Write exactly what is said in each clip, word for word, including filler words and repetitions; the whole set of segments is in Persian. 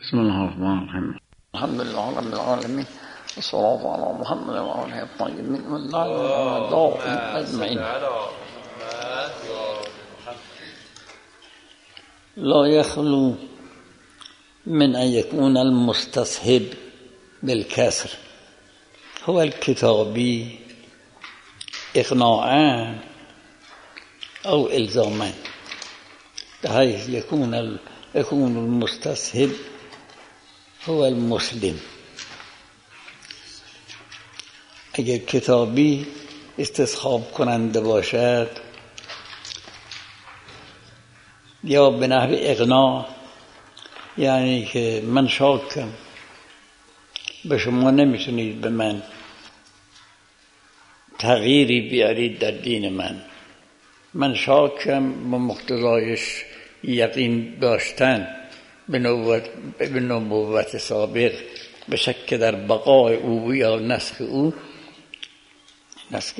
بسم الله الرحمن الرحيم الحمد لله رب العالمين والصلاة على محمد وعلى آله الطيبين والله أجمعين. لا يخلو من أن يكون المستصحب بالكسر هو الكتابي إقناعا أو إلزاما، بحيث يكون يكون المستصحب هو المسلم. اگر کتابی استصحاب کننده باشد یا به نحو اقناع، یعنی که من شاکم به شما نمیتونید به من تغییری بیارید در دین من، من شاکم با مقتضایش یقین داشتن به نبوت, به نبوت سابق، به شک در بقای او یا نسخ او، نسخ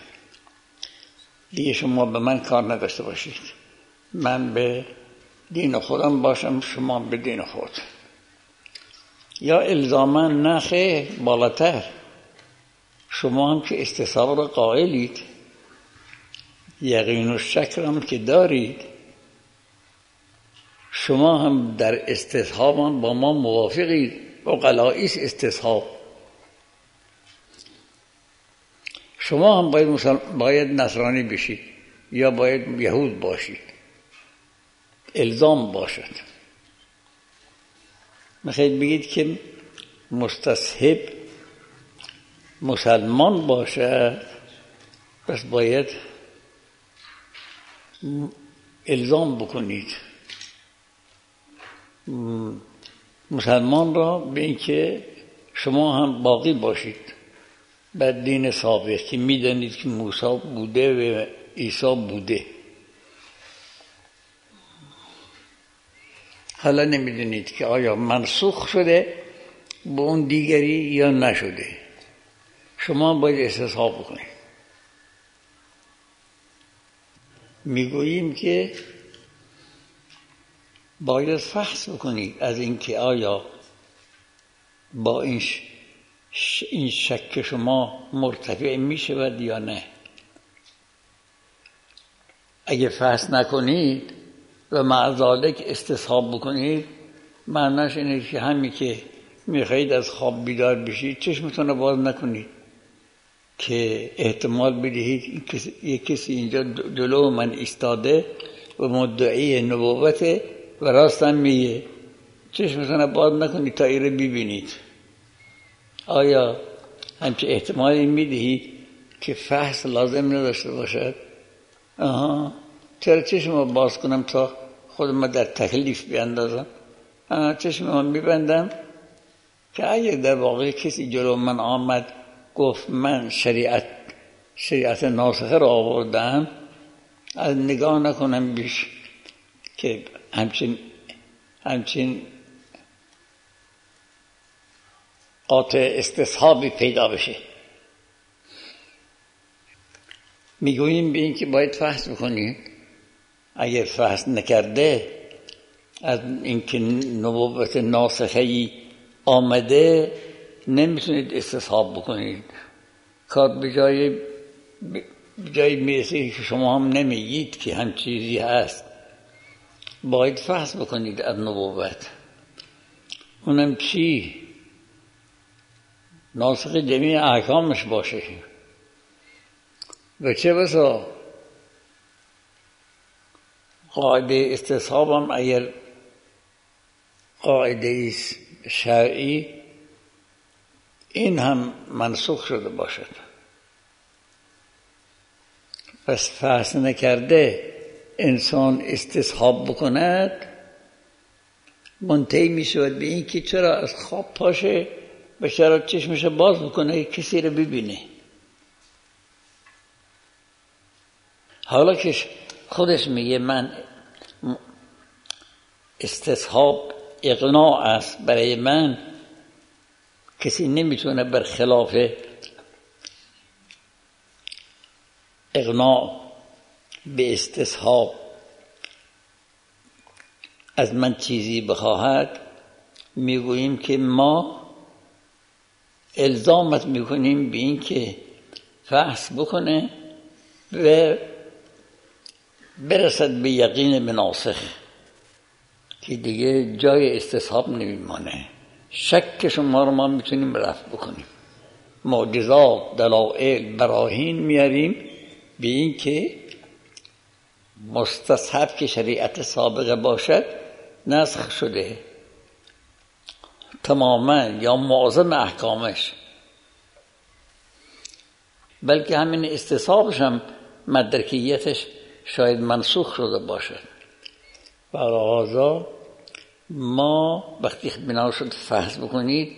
دیگه شما به من کار نداشته باشید، من به دین خودم باشم، شما به دین خود. یا الزاما نخه بالاتر، شما هم که استصحاب را قائلید، یقین و شک هم که دارید، شما هم در استصحاب هم با ما موافقید. عقلاییست استصحاب. شما هم باید, باید نصرانی بشید یا باید یهود باشید، الزام باشد. میخواید بگید که مستصحب مسلمان باشد، پس باید الزام بکنید مسلمان را به اینکه شما هم باقی باشید بر دین سابق که میدانید که موسی بوده و عیسی بوده. حالا نمیدونید که آیا منسوخ شده به اون دیگری یا نشده، شما باید استصحاب بکنید. میگوییم که باید فحص بکنید از اینکه آیا با این این شک شما مرتفع می شود یا نه. اگه فحص نکنید و مع ذالک استصحاب بکنید، معناش اینه که همین که میخواید از خواب بیدار بشید چشمتون رو باز نکنید که احتمال بدهید یک کسی اینجا جلو من ایستاده و مدعی نبوته و راستم میگه. چشمتون رو باز نکنید تا این رو ببینید. آیا همچه احتمالی میدهید که فحص لازم نداشته باشد؟ آها، چرا چشم رو باز کنم تا خودم در تکلیف بیاندازم؟ آها، چشم رو میبندم که اگه در واقع کسی جلو من آمد گفت من شریعت شریعت ناسخه رو آوردم، از نگاه نکنم بیش که همچین همچین قاطع استصحابی پیدا بشه. میگوییم به این که باید فحص بکنید. اگر فحص نکرده از اینکه نبوت ناسخه‌ای آمده نمیتونید استصحاب بکنید. کار به جای به جای میرسه که شما هم نمیگید که هم چیزی هست. باید فحص بکنید از نبوت. اونم چی؟ ناسخ جمیع احکامش باشه. و چه بسا قاعده استصحاب هم اگر قاعده شرعی این هم منسوخ شده باشد، پس فحص نکرده انسان استصحاب بکند، منتهی می شود به این که چرا از خواب پاشه و چرا چشمش باز بکنه کسی رو ببینه. حالا که خودش میگه من استصحاب اقناع است برای من، کسی نمیتونه برخلاف اقناع به استصحاب از من چیزی بخواهد، میگوییم که ما الزامت میکنیم به این که فحص بکنه و برسد به یقین بناسخ که دیگه جای استصحاب نمیمانه. شک شما رو ما میتونیم رفع بکنیم. معجزات، دلائل، براهین میاریم به این که مستصحب که شریعت سابقه باشد نسخ شده تماما یا معظم احکامش، بلکه همین استصحابش هم مدرکیتش شاید منسوخ شده باشد. و لذا ما وقتی بنا شد فحص بکنید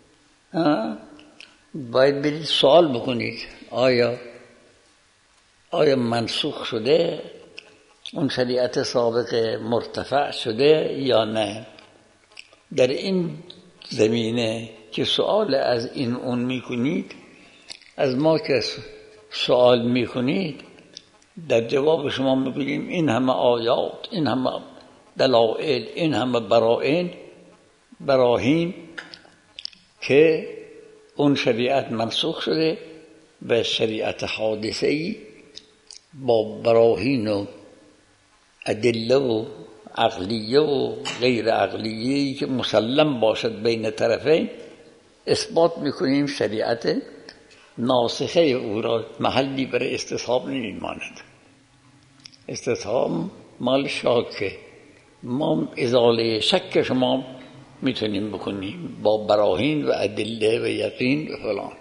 باید برید سوال بکنید آیا آیا منسوخ شده، اون شریعت سابقه مرتفع شده یا نه. در این زمینه که سوال از این اون میکنید، از ما که سوال میکنید در جواب شما میگوییم این همه آیات، این همه دلائل، این همه براهین براهین که اون شریعت منسوخ شده و شریعت حادثه‌ای با براهین و ادله و عقلیه و غیر عقلیه‌ای که مسلم باشد بین طرفین اثبات میکنیم شریعت ناسخه او را محلی برای استصحاب نمیماند. استصحاب مال شاکه. ما ازاله شک شما میتونیم بکنیم با براهین و ادله و یقین و فلان،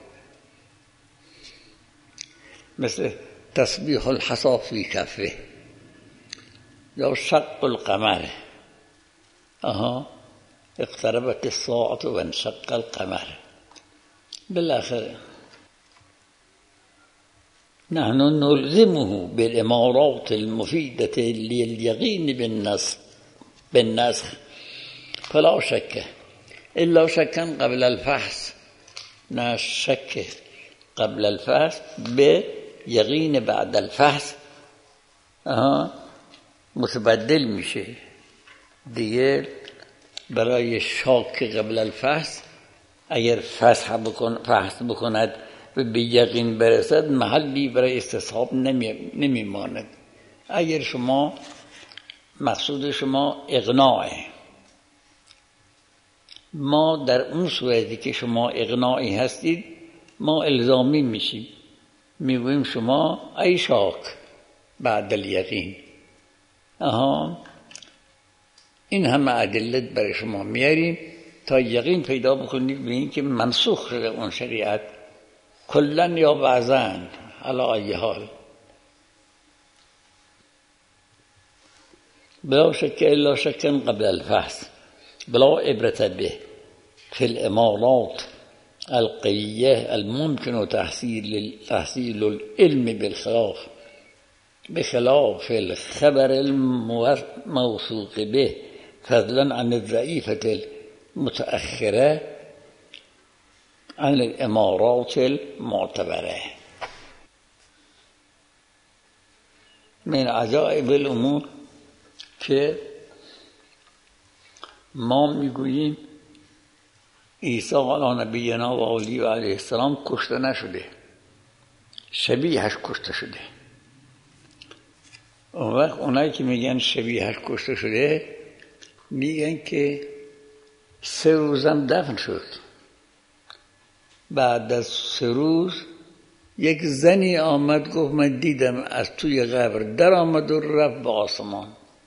مثل تسبیح الحصى فی کفه یا شق القمر. آها اقتربت الساعة و انشق القمر. بالاخره نحن نلزمه بالامارات المفيدة لليقين بالنسخ بالنسخ فلا شك الا شكا قبل الفحص، نه شک قبل الفحص به یقین بعد الفحص آها متبدل میشه دیگه. برای شاک قبل الفحص اگر فحص بکن فحص بکند و به یقین برسد محلی برای استصحاب نمی نمیماند. اگر شما مقصود شما اقناعه، ما در اون صورتی که شما اقناعی هستید ما الزامی میشیم، میگوییم شما ای شاک بعد الیقین، آها این همه ادله برای شما میاریم تا یقین پیدا بکنید به این که منسوخ شده اون شریعت کلن یا بعضن علی ای حال. بلا شک الا شکا قبل الفحص بلا عبرت به فی الامارات القویه الممکن تحصیل تحصیل العلم بالخلاف بخلاف الخبر الموثوق به فضلا عن الضعیفة المتأخره عن الامارات المعتبره. من عجائب الامور که ما میگوییم عیسی علی نبینا و علی و علیه السلام کشته نشده، شبیهش کشته شده. اون وقت اونایی که میگن شبیهش کشته شده میگن که سه روزم دفن شد، بعد از سه روز یک زنی آمد گفت من دیدم از توی قبر در آمد و رفت به آسمان.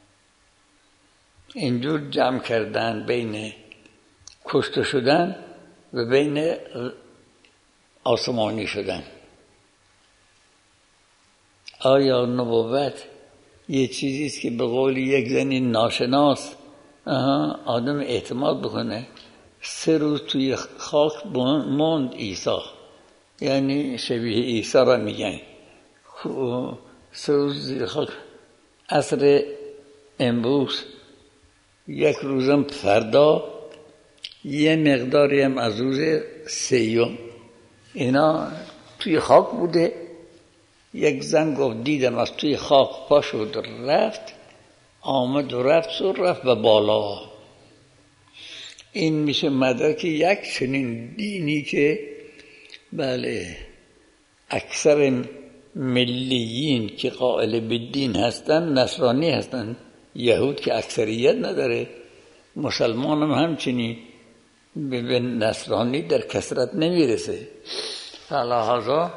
اینجور جمع کردن بین کشته شدن و بین آسمانی شدن. آیا نبوت یه چیزی است که به قول یک زنی ناشناس آدم اعتماد بکنه؟ سه روز توی خاک موند عیسی، یعنی شبیه عیسی را میگن سه روز زیر خاک. عصر امروز یک روزم فردا یه مقداری هم از روز سیوم اینا توی خاک بوده. یک زن گفت دیدم از توی خاک پا شد رفت، آمد و رفت و رفت به بالا. این میشه مدرک یک چنین دینی که بله اکثر ملیین که قائل به دین هستن نصرانی هستن. یهود که اکثریت نداره، مسلمان هم همچنین به نصرانی در کثرت نمیرسه. لحاظا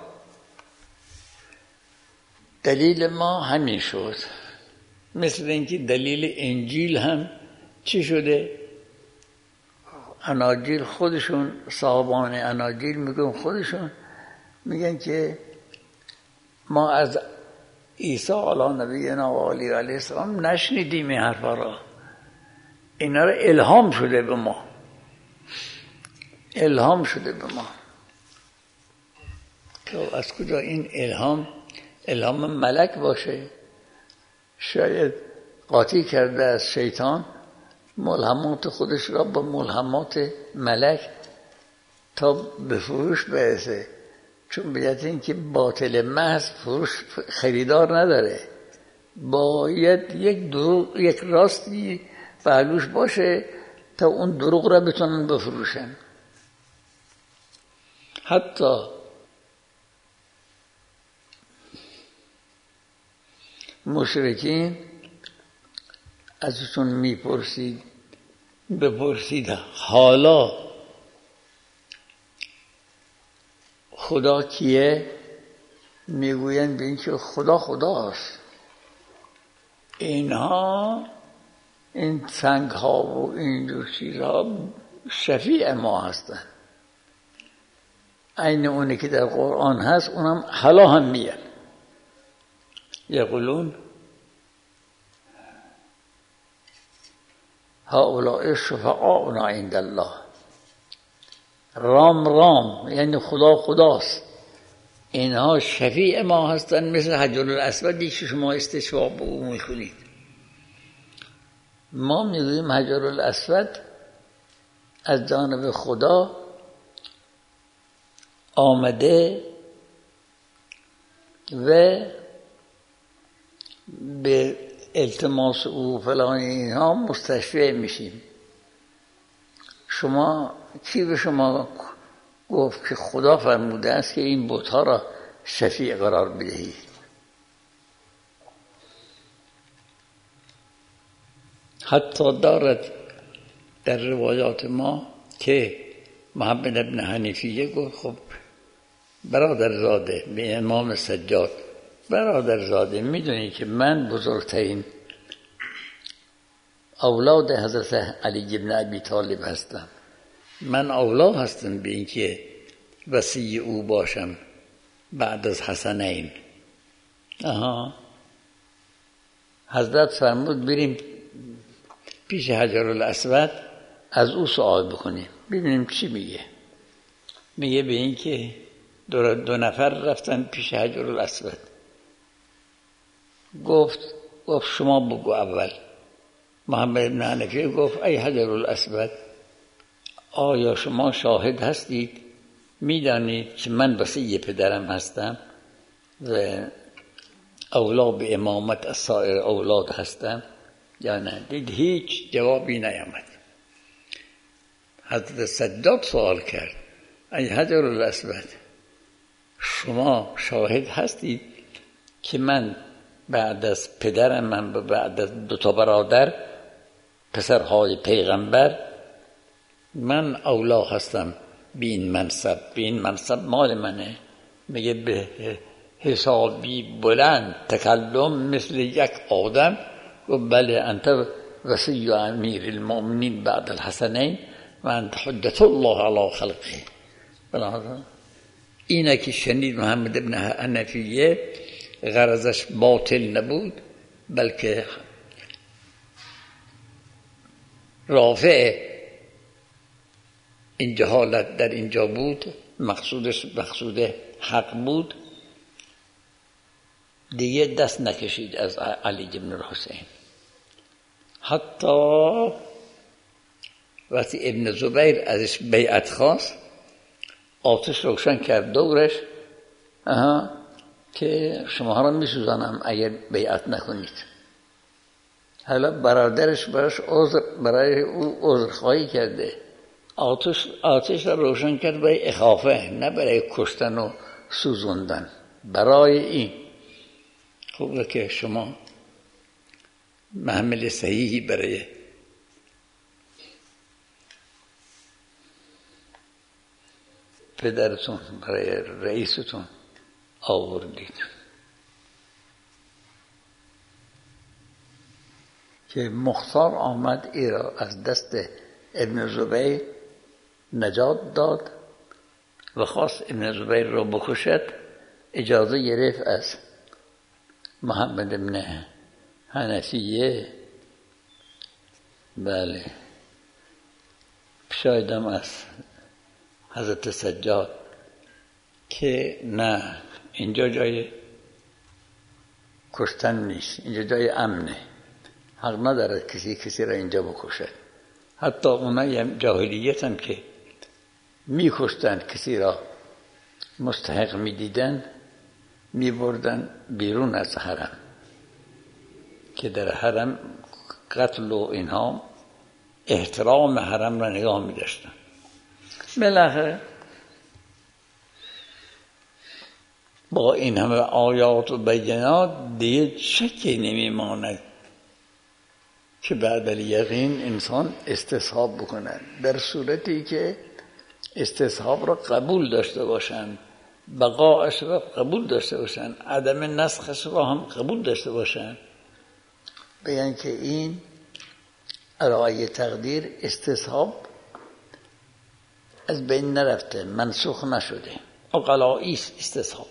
دلیل ما همین شد. مثل اینکه دلیل انجیل هم چی شده؟ اناجیل خودشون، صاحبان اناجیل میگن خودشون میگن که ما از عیسی علی نبینا و آله علیه السلام نشنیدیم این حرفا را، اینا را الهام شده به ما، الهام شده به ما. تو از کجا این الهام؟ الهام ملک باشه، شاید قاطی کرده از شیطان ملهمات خودش را با ملهمات ملک تا به فروش برسه، چون بیت این که باطل محض فروش خریدار نداره، باید یک دروغ یک راستی پهلوش باشه تا اون دروغ را بتونن بفروشن. حتی مشرکین ازشون میپرسید بپرسید حالا خدا کیه؟ میگویند به این که خدا خداست. اینها این سنگ ها و این دو چیزها شفیع ما هستن. این اونی که در قرآن هست اونم حالا هم میاد. یقولون هؤلاء شفعاؤنا عند الله. رام رام یعنی خدا خداست، اینها شفیع ما هستن، مثل حجر الاسودی که شما استشفاع به او میخونید. ما میگوییم حجر الاسود از جانب خدا آمده و به التماس او فلان اینها مستشفع میشیم. شما کی به شما گفت که خدا فرموده است که این بت‌ها را شفیع قرار بدهید؟ حتی دارد در روایات ما که محمد بن حنیفیه گفت خب برادرزاده به امام سجاد، برادرزاده میدونی که من بزرگترین اولاد حضرت علی بن ابی طالب هستم، من اولاد هستم به اینکه وصی او باشم بعد از حسنین. آها حضرت فرمود بریم پیش حجر الاسود از او سوال بکنیم ببینیم چی میگه. میگه به این که دو, دو نفر رفتن پیش حجر الاسود. گفت گفت شما بگو اول. محمد بن حنیفه گفت ای حجر الاسود، آیا شما شاهد هستید میدانید که من وصی پدرم هستم و اولاد به امامت از سایر اولاد هستم یا نه؟ دید هیچ جوابی نیامد. حضرت سجاد سوال کرد ای حجر الاسود، شما شاهد هستید که من بعد از پدرم من و بعد از دو تا برادر پسرهای پیغمبر من اولا هستم به این منصب، به این منصب مال منه. میگه به حسابی بلند تکلم مثل یک آدم و بله انت وصی امیر المؤمنین بعد الحسنین و انت حجت الله علی خلقه. اینه که شنید محمد ابن حنفیه غرضش باطل نبود بلکه رافع این جهالت در اینجا بود، مقصودش مقصود حق بود. دیگه دست نکشید از علی بن الحسین. حتی وقتی ابن زبیر ازش بیعت خواست آتش روشن کرد دورش اها که شما را میسوزانم اگر بیعت نکنید. حالا برادرش براش عذر برای او عذرخواهی کرده آتش آتش را روشن کرد برای اخافه، نه برای کشتن و سوزوندن. برای این خوبه که شما محمل صحیحی برای پدرتون، برای رئیستون آوردید که مختار آمد ای را از دست ابن زبیر نجات داد و خواست ابن زبیر را بکشد. اجازه گرفت از محمد ابن حنفیه، بله شایدم از حضرت سجاد، که نه اینجا جای کشتن نیست، اینجا جای امنه، حق ندارد کسی کسی را اینجا بکشد. حتی اونای جاهلیت هم که میکشتن کسی را مستحق میدیدن میبردن بیرون از حرم، که در حرم قتل و اینها احترام حرم را نگاه میداشتن. بالاخره با این همه آیات و بینات دیگه شکی نمیماند که بعد الیقین انسان استصحاب بکنه، در صورتی که استصحاب را قبول داشته باشند، بقاءش را قبول داشته باشند، عدم نسخش را هم قبول داشته باشند. بگن که این ارائه تقدیر استصحاب از بین نرفته، منسوخ نشده، عقلایی است استصحاب.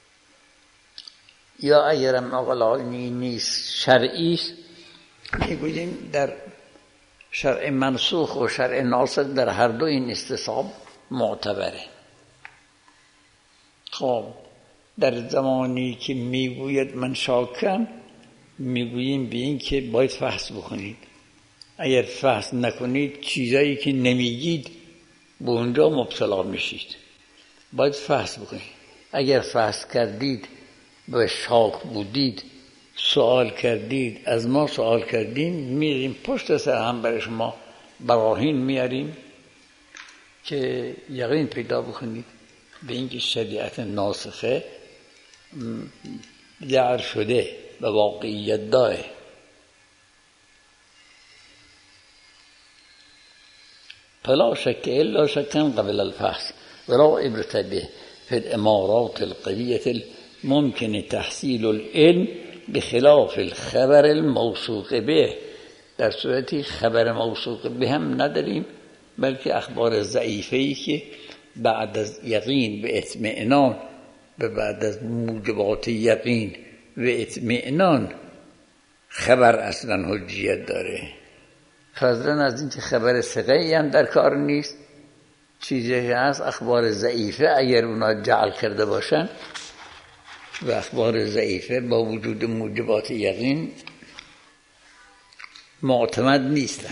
یا اگرم عقلایی نیست شرعی است، میگوییم در شرع منسوخ و شرع ناسخ در هر دو این استصحاب معتبره. خب در زمانی که میگوید من شاکم، میگوییم به این که باید فحص بکنید. اگر فحص نکنید چیزایی که نمیگید به اونجا مبتلا میشید. باید فحص بکنید. اگر فحص کردید به شاک بودید، سوال کردید، از ما سوال کردیم، میریم پشت سر هم برای شما براهین میاریم که یقین پیدا بکنید به اینکه شریعت ناسخه جعل شده و واقعیت داره. فلا شک الا شکا قبل الفحص ولا عبرة به في الامارات القوية الممكن تحصيل العلم بخلاف الخبر الموثوق به. در صورتی خبر موثوق به هم نداریم، بلکه اخبار ضعیفه‌ای که بعد از یقین و اطمئنان و بعد از موجبات یقین و اطمئنان خبر اصلا حجیت داره. فضلا از این که خبر ثقه‌ای هم در کار نیست، چیزی هست اخبار ضعیفه اگر اونا جعل کرده باشن و اخبار ضعیفه با وجود موجبات یقین معتمد نیستن.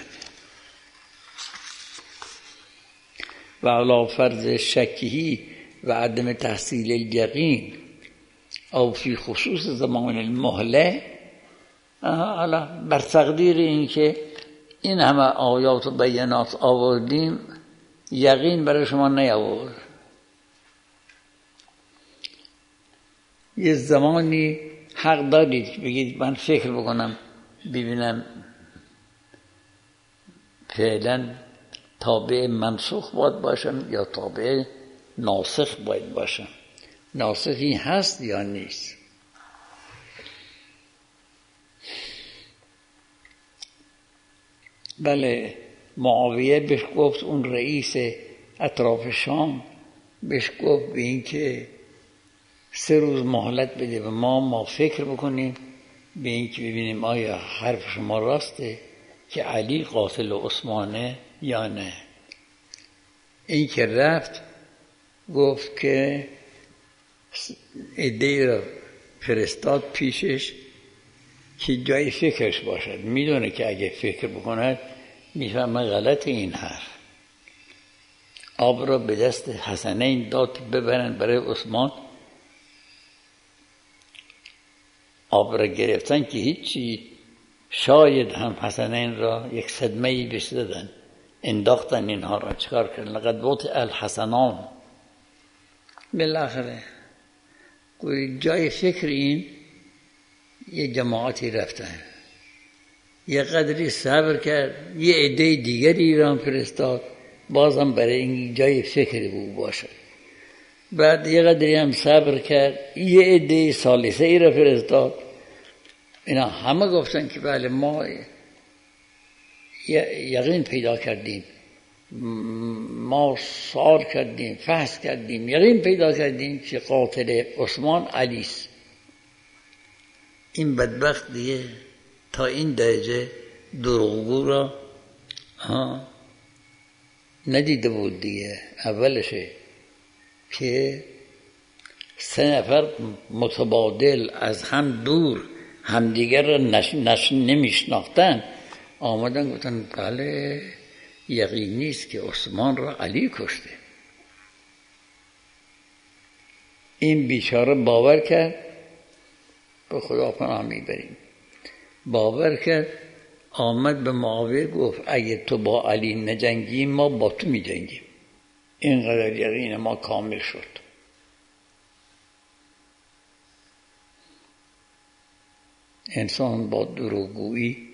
و علی فرض شکی و عدم تحصیل الیقین او فی خصوص زمان المهله، حالا بر تقدیر این که این همه آیات و بیانات آوردیم یقین برای شما نیاورد، یه زمانی حق دارید بگید من فکر بکنم ببینم فعلا تابع منسوخ باید باشم یا تابع ناسخ باید باشم، ناسخی هست یا نیست. بله معاویه بهش گفت، اون رئیس اطراف شام بهش گفت به این که سه روز مهلت بده و ما ما فکر بکنیم به این که ببینیم آیا حرف شما راسته که علی قاتل عثمانه یا نه. این که رفت گفت که عده‌ای را فرستاد پیشش که جای فکرش باشد، میدونه که اگه فکر بکند میفهمه غلط این حرف. آب را به دست حسنین داد ببرن برای عثمان. آب را گرفتن که هیچی، شاید هم حسنین را یک صدمه‌ای بهش دادن انداختن اینها را. چکار کردن؟ لقد وطئ الحسنان. بالاخره جای فکر این یه جماعتی رفتن، یه قدری صبر کرد، یه عده دیگری ایران فرستاد، بازم برای این جای فکری بود باشه. بعد یه قدری هم صبر کرد، یه عده ثالثه ای را فرستاد. اینا همه گفتن که بله ما یقین پیدا کردیم، ما سوال کردیم، فحص کردیم، یقین پیدا کردیم که قاتل عثمان علی است. این بدبخت دیگه تا این درجه دروغگو را ها ندیده بود دیگه. اولشه که سه نفر متبادل از هم دور همدیگر را نش... نش... نمیشناختن، آمدن گفتن بله یقینی است که عثمان را علی کشته. این بیچاره باور کرد، به خدا پناه میبریم، باور کرد، آمد به معاویه گفت اگه تو با علی نجنگیم ما با تو میجنگیم. اینقدر یقین ما کامل شد. انسان با دروغگویی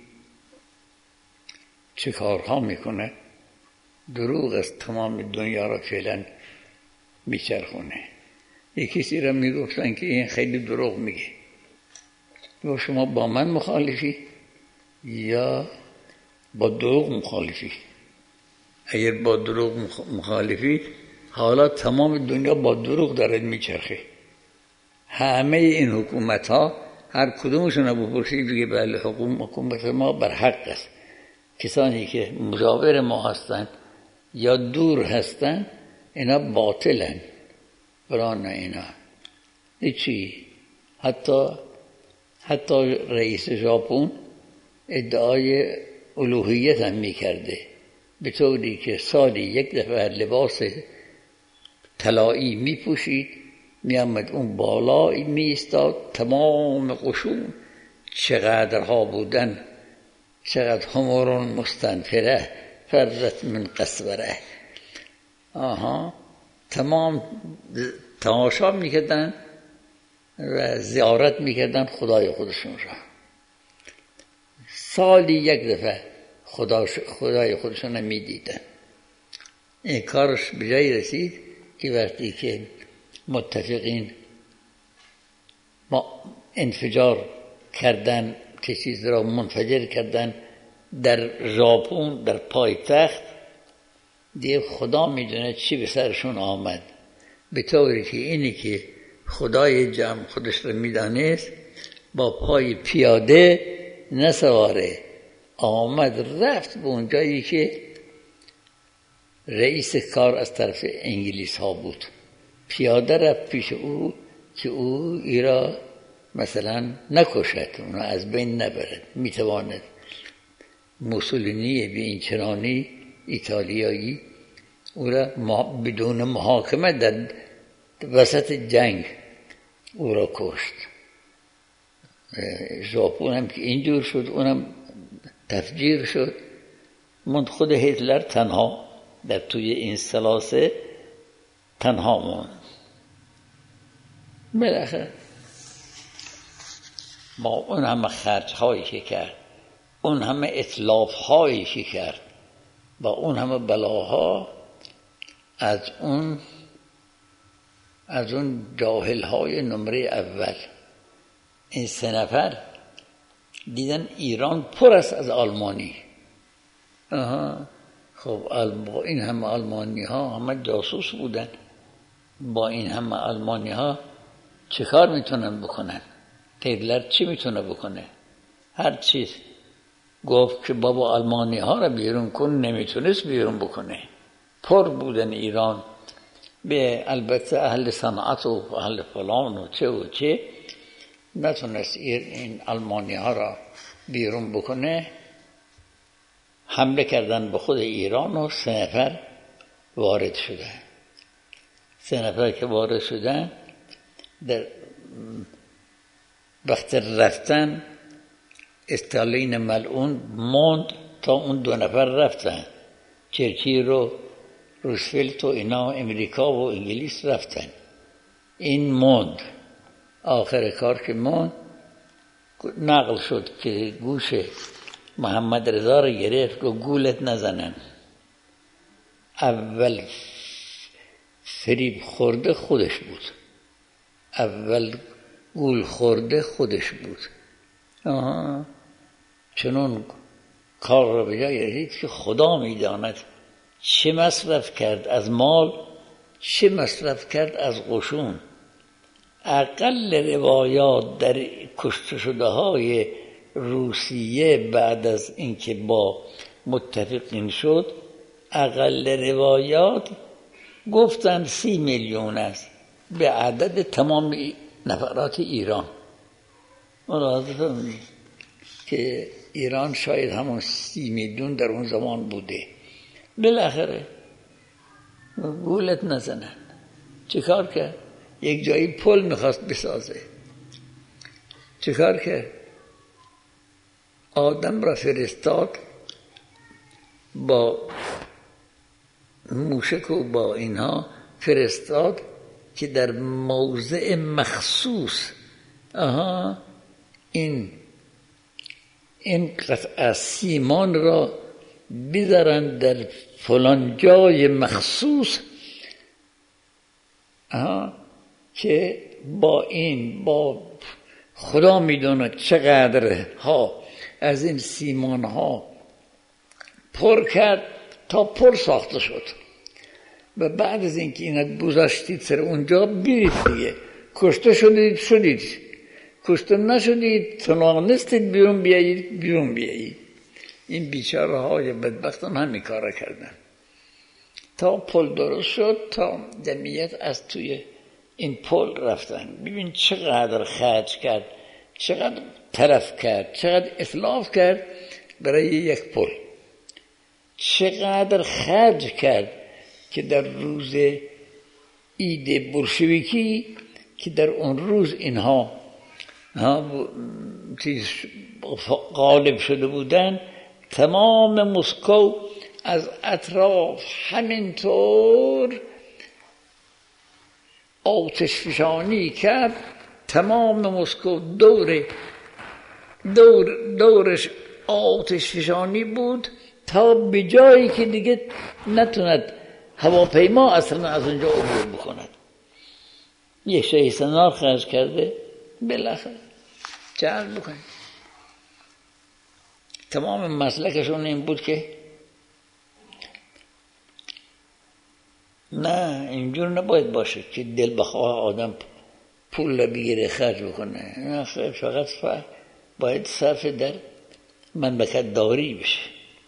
چه کارها میکنه؟ دروغ از تمام دنیا را فعلا میچرخونه. یک کسی را میگفتن که این خیلی دروغ میگه، و شما با من مخالفی یا با دروغ مخالفی؟ اگر با دروغ مخالفی حالا تمام دنیا با دروغ داره میچرخه. همه این حکومت ها هر کدومشون رو بپرسید بگه بله حکومت ما بر حق است. کسانی که مجاور ما هستند یا دور هستند اینا باطلن. برای اینا هیچی. حتی حتی رئیس ژاپن ادعای الوهیت هم میکرده، به طوری که سالی یک دفعه لباس طلایی میپوشید، میامد اون بالا میایستاد، تمام قشون چقدرها بودن، چقدر همورون مستنفره فرزت من قصوره، آها تمام تماشا میکردن و زیارت میکردن خدای خودشون را. سالی یک دفعه خدا خدای خودشون را میدیدن. این کارش به جایی رسید که وقتی که متفقین ما انفجار کردن، که چیز را منفجر کردن در ژاپن، در پایتخت، دیگه خدا میدونه چی به سرشون آمد، به طوری که اینی که خدای جمع خودش رو میدانست با پای پیاده نسواره، آمد رفت به اون جایی که رئیس کار از طرف انگلیس ها بود، پیاده رفت پیش او که او ایرا مثلا نکشد، اونو از بین نبرد. میتواند موسولینی به این چنانی ایتالیایی او را بدون محاکمه در وسط جنگ او را کشت. ژاپن هم که اینجور شد، اونم تفجیر شد. من خود هیتلر تنها در توی این سلاسه تنها موند. بالاخره با اون همه خرج هایی که کرد، اون همه اطلاف هایی که کرد، با اون همه بلاها، از اون از اون جاهل های نمره اول این سه نفر دیدن ایران پر است از آلمانی. آها خب با این همه آلمانی ها همه جاسوس بودن، با این همه آلمانی ها چه کار میتونن بکنن؟ هیتلر چی میتونه بکنه؟ هر چیز گفت که بابا آلمانی ها را بیرون کن، نمیتونست بیرون بکنه. پر بودن ایران، به البته اهل صنعت و اهل فلان و چه و چه، نتونست این آلمانی ها را بیرون بکنه. حمله کردن به خود ایران و سه نفر وارد شدن. سه نفر که وارد شدن، در وقت رفتن استالین ملعون موند تا اون دو نفر رفتن. چرچیل رو روزولت و اینا امریکا و انگلیس رفتن. این موند، آخر کار که موند نقل شد که گوش محمد رضا رو گرفت و گولت نزنن. اول فریب خورده خودش بود، اول گول خورده خودش بود. آها، چنون کار را به جای رسید که خدا میداند چه مصرف کرد از مال، چه مصرف کرد از قشون. اقل روایات در کشته شده های روسیه بعد از اینکه با متفقین شد، اقل روایات گفتن سی میلیون است به عدد تمام نفرات ایران. ملاحظه فرمایید که ایران شاید همون سی میلیون در اون زمان بوده. بالاخره گولت نزنن. چه کار کرد؟ یک جایی پل میخواست بسازه. چه کار کرد؟ آدم را فرستاد با موشک و با اینها فرستاد که در موضع مخصوص آها این این قطعه سیمان را بذارن در فلان جای مخصوص، آها که با این با خدا میدونه چقدر ها از این سیمان ها پر کرد تا پل ساخته شد. و بعد از اینکه اینا گذاشتید سر اونجا برید دیگه، کشته شدید شدید، کشته نشدید تونستید بیرون بیایید بیرون بیایید. این بیچاره های بدبختان همین کار کردن تا پل درست شد، تا جمعیت از توی این پل رفتن. ببین چقدر خرج کرد، چقدر تلف کرد، چقدر اتلاف کرد برای یک پل، چقدر خرج کرد که در روز عید بولشویکی که در اون روز اینها غالب شده بودن، تمام مسکو از اطراف همینطور آتش فشانی کرد. تمام مسکو دور دور دورش آتش فشانی بود تا به جایی که دیگه نتوند هواپیما اصلا از اونجا عبور بکند. یک شهی سنار خرج کرده. بالاخره چه عرض بکنید، تمام مسلکشون این بود که نه اینجور نباید باشه که دل بخواه آدم پول بگیره خرج بکنه. نه خیلی فقط فقط باید صرف در مملکت داری بشه.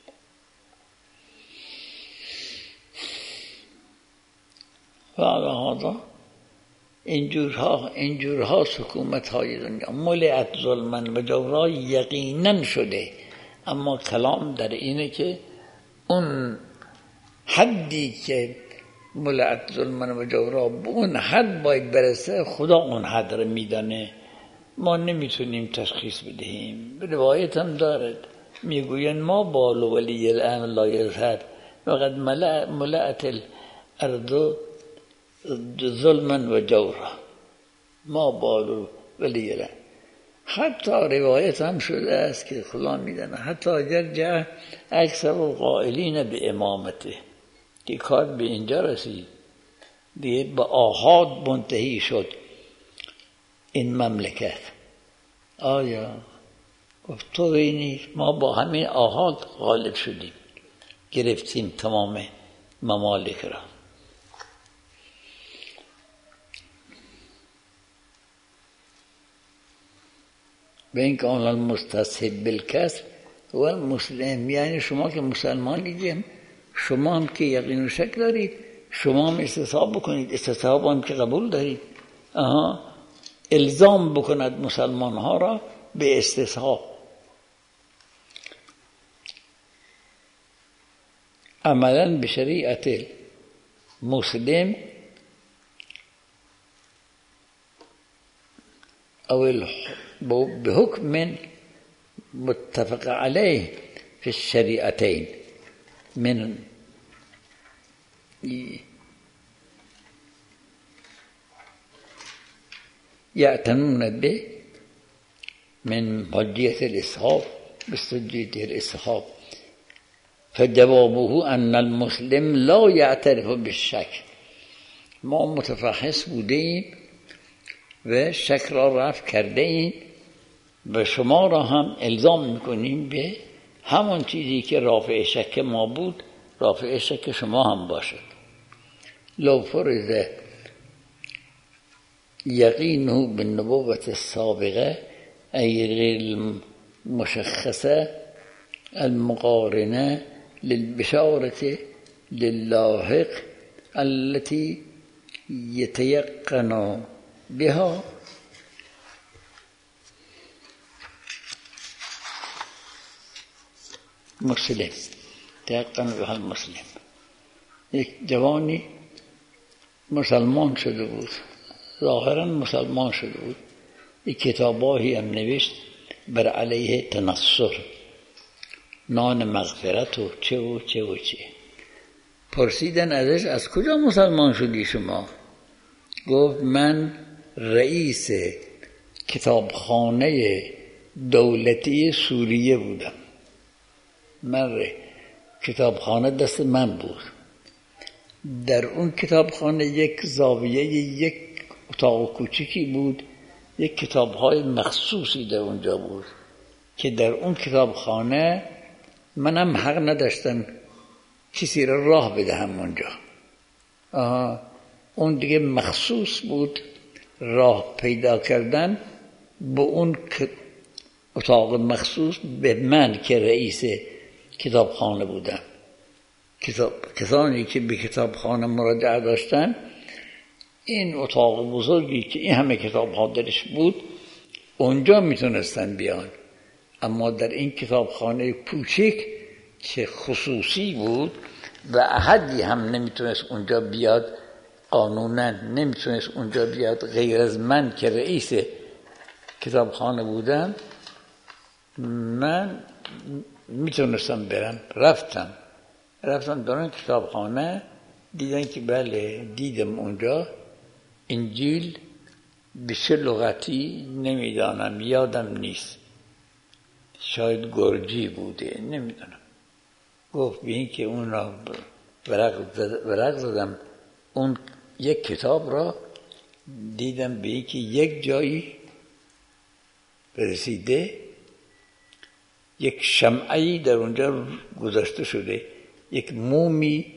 و هذا اینجورها اینجورها حکومت های دنیا ملئت ظلمن و جورا یقینا شده. اما کلام در اینه که اون حدی که ملئت ظلمن و جورا به اون حد باید برسه، خدا اون حد رو میدانه، ما نمیتونیم تشخیص بدهیم. روایت هم دارد میگوین ما بال ولی الامر لا یظهر وقد ملأت الارض ظلمن و جورا ما بال ولی الامر. حتی روایت هم شده است که خدا میدانه حتی اگر جا اکثر القائلین به امامته که کار به اینجا رسید دیگه به آحاد منتهی شد این مملکت. آیا گفت تو بینی ما با همین آحاد غالب شدیم، گرفتیم تمام ممالک را. و این که آن المستصحب بالکسب و المسلم، یعنی شما که مسلمانید شما هم که یقین و شک دارید، شما هم استصحاب بکنید، استصحاب هم که قبول دارید. آها الزام بکند مسلمان ها را به استصحاب. عملا به شریعت مسلم او به حکم متفق علیه فی الشریعتین من یعتنون به من حجیت الاسحاب بسجیت الاسحاب فجوابه ان المسلم لا یعترف بالشک. ما متفحص بوده ایم و شک را رفع کرده ایم و شما را هم الزام میکنیم به همون چیزی که رافع شک ما بود رافع شک شما هم باشد. لو فرض یقینه بالنبوة السابقه ای غیر المشخصه المقارنه للبشارة للاحق التي يتيقن بها مسلم تيقن بها المسلم. یک جوانی مسلمان شده بود، ظاهرا مسلمان شده بود، یک کتاباهی هم نوشت بر علیه تنصر، نان مغفرت و چه و چه و چه. پرسیدن ازش از کجا مسلمان شدی شما؟ گفت من رئیس کتابخانه دولتی سوریه بودم. من ر... کتابخانه دست من بود. در اون کتابخانه یک زاویه یک اتاق کوچیکی بود، یک کتابهای مخصوصی در اونجا بود که در اون کتابخانه منم حق نداشتم کسی را راه بدهم اونجا. آها. اون دیگه مخصوص بود راه پیدا کردن به اون اتاق مخصوص به من که رئیس کتابخانه بودم. کتاب کسانی که به کتابخانه مراجعه داشتن این اتاق بزرگی که این همه کتاب ها درش بود اونجا میتونستن بیان، اما در این کتابخانه کوچک که خصوصی بود و احدی هم نمیتونست اونجا بیاد، قانونا نمیتونست اونجا بیاد غیر از من که رئیس کتابخانه بودم، من میتونستم برم. رفتم رفتم در اون کتابخانه، دیدن که بله، دیدم اونجا انجیل به چه لغتی نمیدانم، یادم نیست، شاید گرجی بوده، نمیدانم. گفت به این که اون را ورق زدم اون یک کتاب را، دیدم به این که یک جایی رسیده یک شمعی در اونجا گذاشته شده، یک مومی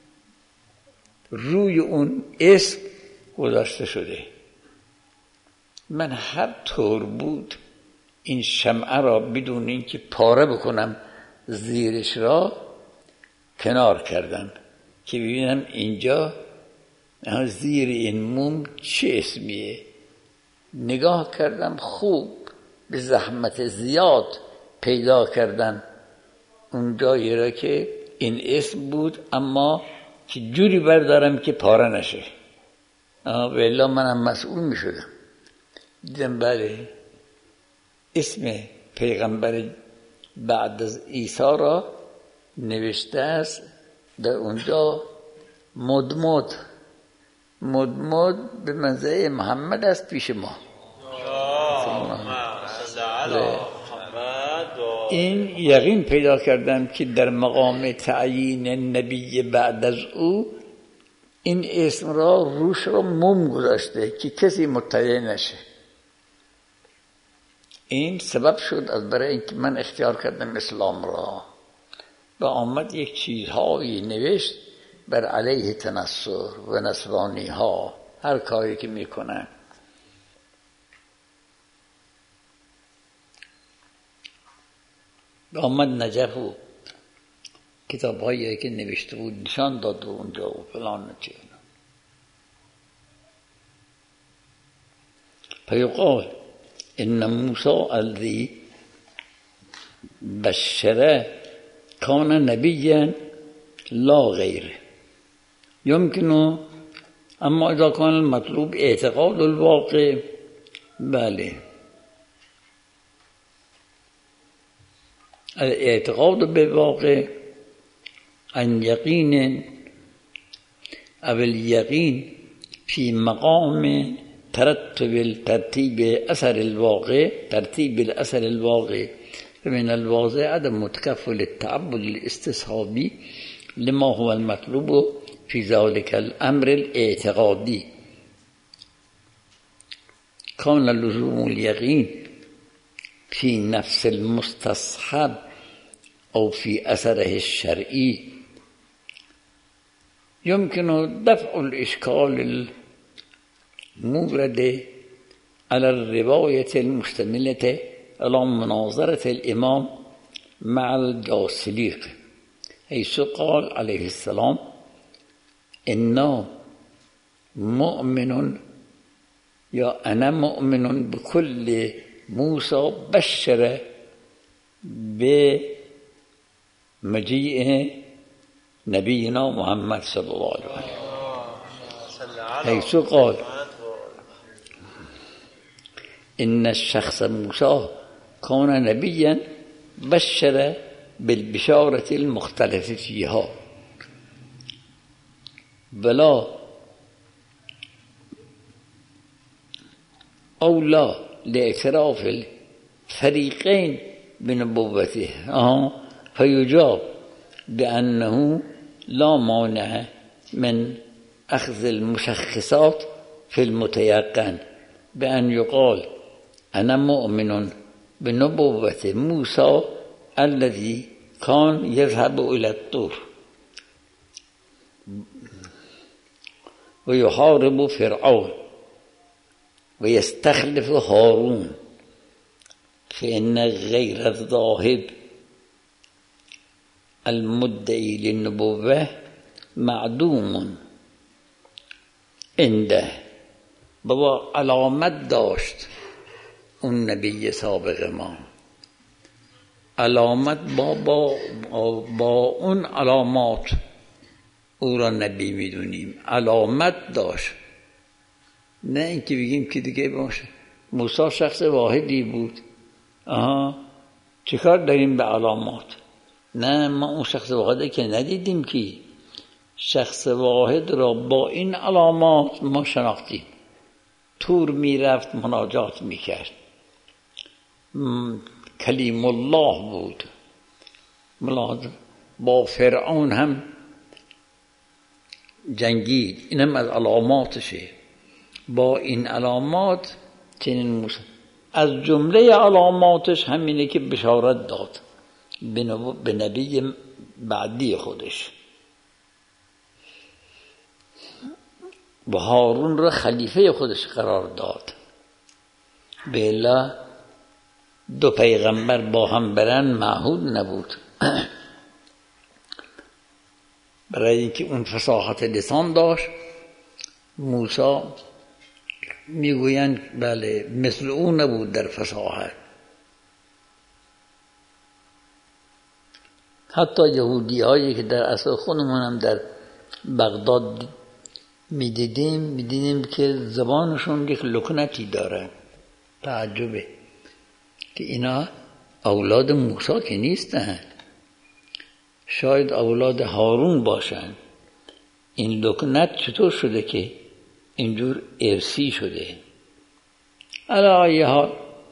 روی اون اسم گذاشته شده. من هر طور بود این شمعه را بدون اینکه پاره بکنم زیرش را کنار کردم که ببینم اینجا زیر این موم چه اسمیه. نگاه کردم، خوب به زحمت زیاد پیدا کردن اون جایی را که این اسم بود، اما که جوری بردارم که پاره نشه، ولی منم مسئول می شدم. دیدم بله اسم پیغمبر بعد از عیسی را نوشته است در اونجا. مدمد مدمد به منزله محمد است پیش ما. این یقین پیدا کردم که در مقام تعیین نبی بعد از او این اسم را روش را موم گذاشته که کسی مطلع نشه. این سبب شد از برای اینکه من اختیار کردم اسلام را و آمد یک چیزهایی نوشت بر علیه تنصر و نصرانی ها، هر کاری که میکنن. آمد نجف و کتاب هایی که نوشته بود نشان داد و اونجا و فلان چه. فیقال ان موسی الذی بشر کان نبیا لا غیره یمکن، اما اذا کان المطلوب اعتقاد الواقع، بله الاعتقاد بالواقع عن یقین او الیقین فی مقام ترتب الترتیب اثر الواقع ترتیب الاثر الواقع من الواضح عدم متكفل التعبد الاستصحابي لما هو المطلوب في ذلك الامر الاعتقادي كان لزوم اليقين في نفس المستصحب او في اثره الشرعي يمكن دفع الاشكال المورد على الرواية المشتملة على مناظرة الإمام مع الجاصليق حيث قال عليه السلام إنا مؤمن يا أنا مؤمن بكل موسى بشر بمجيئه نبينا محمد صلى الله عليه وسلم حيث قال إن الشخص موسى كان نبيا بشر بالبشارة المختلفة فيها بلا أو لا لاعتراف الفريقين بنبوته آه فيجاب بأنه لا مانع من أخذ المشخصات في المتيقن بأن يقال أنا مؤمن بنبوة موسى الذي كان يذهب إلى الطور ويحارب فرعون ويستخلف هارون فإن غير الذاهب المدعي للنبوة معدوم عنده بابا علامت داشت اون نبی سابق ما علامت با با, با اون علامات او را نبی میدونیم علامت داشت نه اینکه بگیم که دیگه باشه موسی شخص واحدی بود آها چیکار داریم به علامات نه ما اون شخص واحده که ندیدیم که شخص واحد را با این علامات ما شناختیم تور میرفت مناجات میکرد کلیم الله بود با فرعون هم جنگید اینم از علاماتشه با این علامات چنین موسی از جمله علاماتش همینه که بشارت داد به نبی بعدی خودش و هارون را خلیفه خودش قرار داد بلا دو پیغمبر با هم برن معهود نبود برای اینکه اون فصاحت لسان داشت موسی میگویند بله مثل اون نبود در فصاحت حتی یهودی هایی که در اصل خودمون هم در بغداد میدیدیم میدیدیم که زبانشون یک لکنتی داره تعجبه که اینا اولاد موسی که نیستن شاید اولاد هارون باشن این لکنت چطور شده که اینجور ارسی شده علی ای حال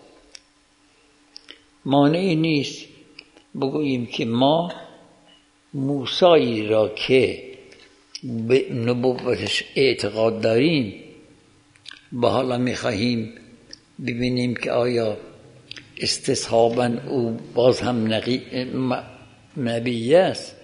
مانعی نیست بگوییم که ما موسی را که به نبوتش اعتقاد داریم با حالا میخواهیم ببینیم که آیا استصحاباً او باز هم نبی است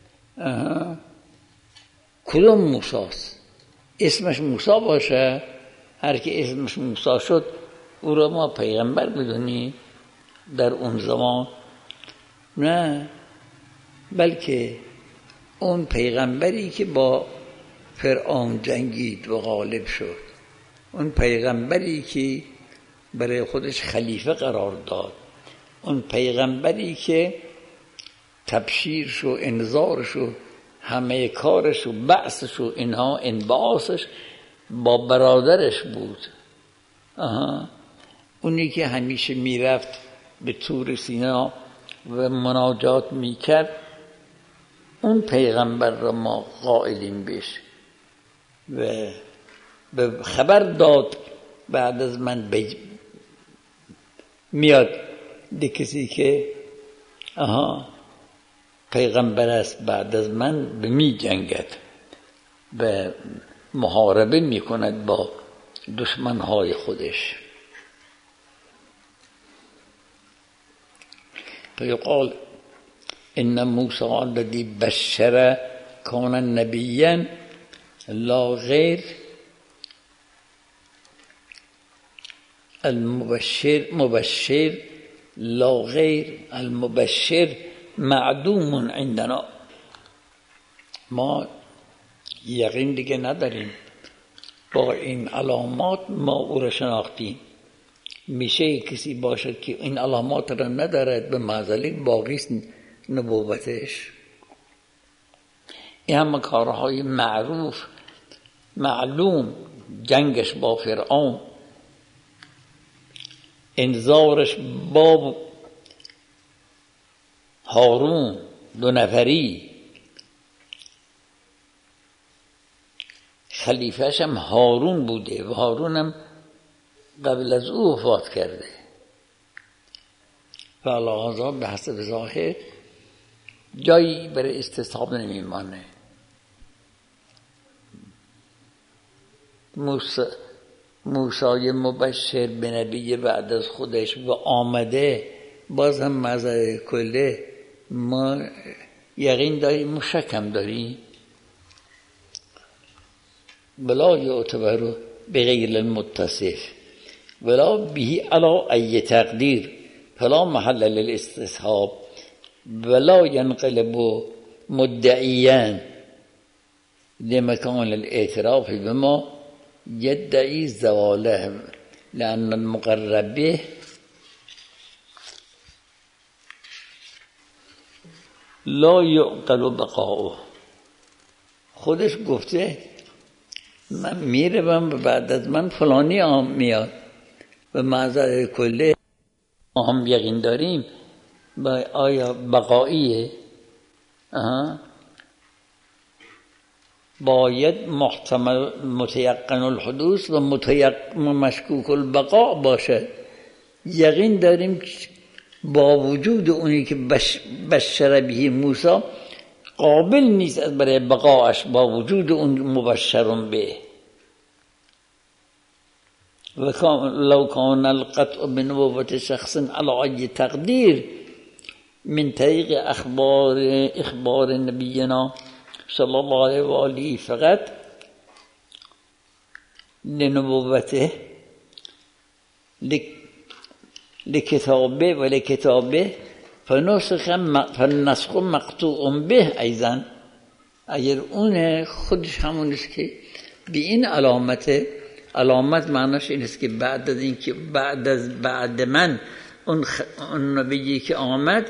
کدوم موسی است اسمش موسی باشه هر که اسمش موسی شد او را ما پیغمبر بدونیم در اون زمان نه بلکه اون پیغمبری که با فرعون جنگید و غالب شد اون پیغمبری که برای خودش خلیفه قرار داد اون پیغمبری که تبشیرش و انذارش و همه کارش و بعثش و اینها انبعاثش با برادرش بود آها. اونی که همیشه میرفت به طور سینا و مناجات میکرد اون پیغمبر را ما قائلیم بهش و به خبر داد بعد از من بج... میاد دی کسی که آها پیغمبر است بعد از من به می جنگد و محاربه می کند با دشمنهای خودش. فیقال ان موسی الذی بشر کان نبیا لا غیر المبشر مبشر لا غیر المبشر معدوم عندنا. ما یقین دیگه نداریم، با این علامات ما او را شناختیم. میشه کسی باشد که این علامات را ندارد به معزله باقی است نبوتش. این همه کارهای معروف معلوم، جنگش با فرعون، انذارش با هارون دو نفری، خلیفهش هم هارون بوده و هارون هم قبل از او وفات کرده و علاوه به حسب ظاهر جایی برای استصحاب نمیمانه. موسی موسی مبشر به نبی بعد از خودش و آمده، باز هم مزه کله ما یقین داریم، مشکم داریم. بلا یعتبر بغیر المتصف ولا به علی ای تقدیر فلا محل للاستصحاب ولا ينقلب مدعيا لمكان الاعتراف بما يدعي زواله لأن المقرب به لا يعقل بقاؤه. خودش گفته من میروم و بعد از من فلانی آم میاد و معذر کله ما هم یقین داریم با آیا بقاییه؟ آها. باید محتمل متیقن الحدوث و متیقن مشکوک البقاء باشه. یقین داریم با وجود اونی که بش بشر به موسی قابل نیست از برای بقاش با وجود اون مبشرون به. و لو کان القطع بنبوة شخص على ای تقدیر من طریق اخبار اخبار نبینا صلی الله علیه و آله فقط لنبوته لکتابه و لکتابه فنسخ مقطوع به ایضا. اگر اون خودش همون است که به این علامت، علامت معناش این است که بعد از این که بعد از بعد من اون, خ... اون نبیی که آمد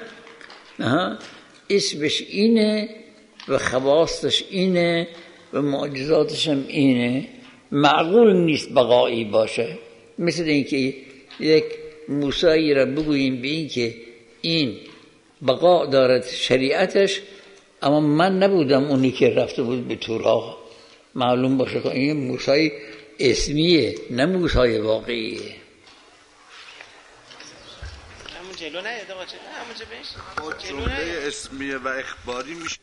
اسمش اینه و خواستش اینه و معجزاتش هم اینه، معقول نیست بقایی باشه. مثل اینکه یک موسی را بگوییم به این که این بقا دارد شریعتش، اما من نبودم اونی که رفته بود به تورا. معلوم باشه که این موسی اسمیه نه موسی واقعیه. همون جلو نیاد آقا، چه همونجا بهش جمله اسمیه و اخباری میشه.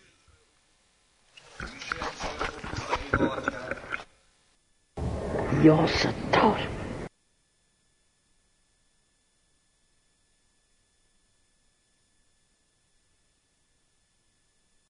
یا ستار